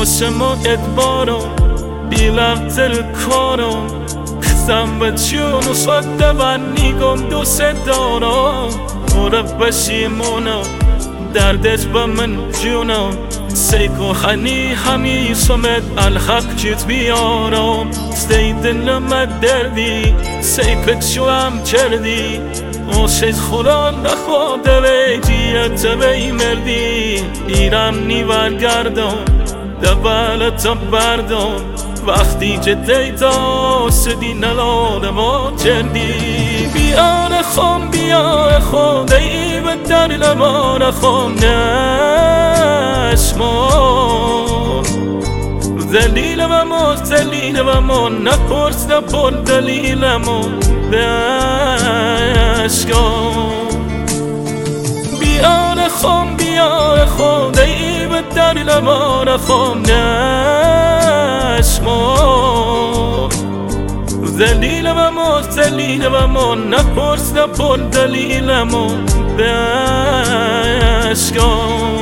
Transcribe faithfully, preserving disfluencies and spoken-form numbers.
واسه ما ادبارم بیلغت الکارم کسم به جون و صده و نیگم دوست دارم مرب بشیمونم دردت به من جونم سیکو خنی همی سمت الحق جیت بیارم ستی دلم دردی سیکت شوام کردی اوشت خدا نخواده بیجیت بی مردی ایران نیور گردم دبالت بردم وقتی که دیتا سدی نلال ما کردی بیار خون بیار خون ای به در لمان خون نشمون دلیل و ما دلیل و ما نپرس نپر دلیل ما بشکن بیار خون بیار خون ای به در لمان خون نشمون دلیل و ما دلیل و ما نپرس نپر دلیل ما بشکن